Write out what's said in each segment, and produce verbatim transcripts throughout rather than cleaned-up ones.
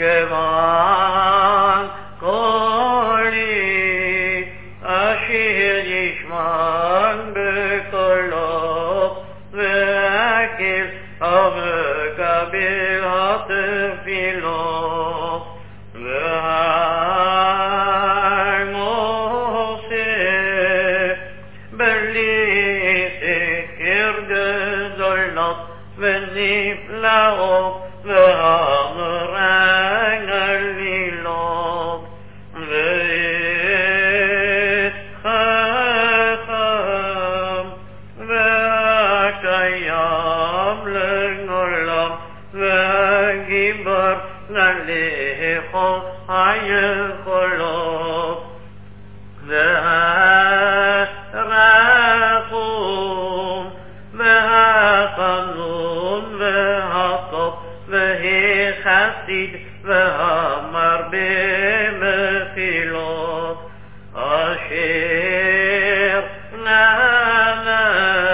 שמע קולי אשר ישמע בקולו והקל המקבל התפילות והנושא בלי סקר גדולות ונפלאות והמרן עלילות ועת חכם והקיים לעולם והגיבור ללכות היכולות והרחום והחנון והטוב והחסיד והמרבה מחילות אשר נענה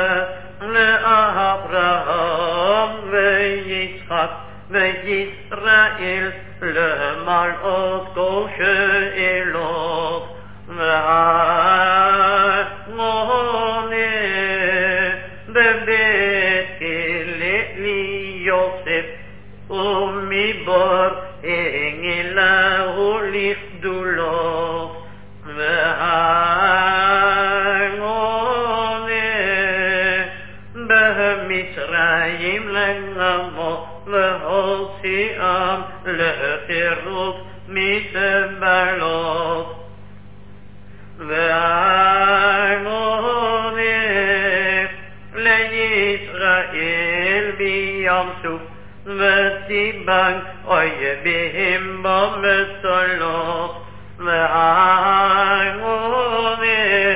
לאברהם ויצחק וישראל למלאות כל שאלות והמונה בבית כלא ליוסף ומבור אנגלה לכדולו והמונה במצרים לנמו והוציאם לחירות מסבלות והמונה לישראל בים סוף וסיבן אויביהם במצולות והמונה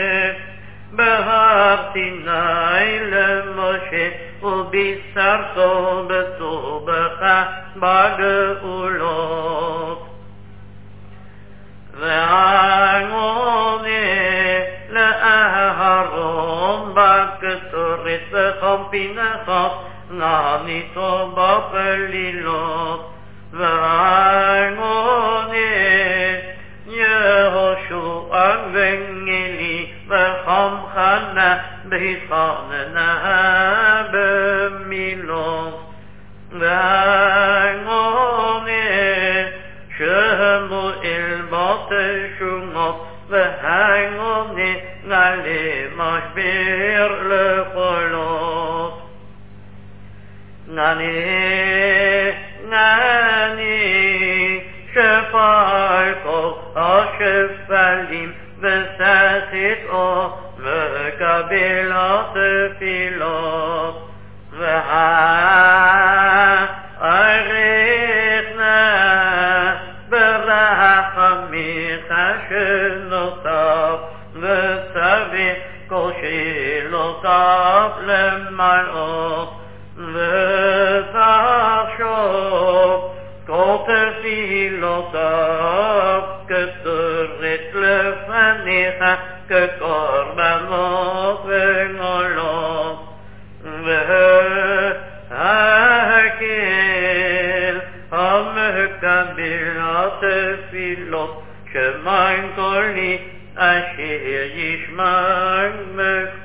בהר סיני למשה ובישרתו בטובך בגאולות והמונה לאהרון בקטורת וחום פנחס נעניתו בפלילות והמונה יהושע ונגלי וחום חנה בהתחננה במילות והמונה שמואל בתשומות והמונה נעלה משבר לחולות נענה נענה שפל כל השפלים וסחת או מקבל התפילות והערכנה ברחמיך שנותיו וצווה כל שאלותיו למלאות ותחשוב כל תפילותיו כתורת לפניך כקורבנות ונולות והקל המקבל התפילות שמע קולי אשר ישמע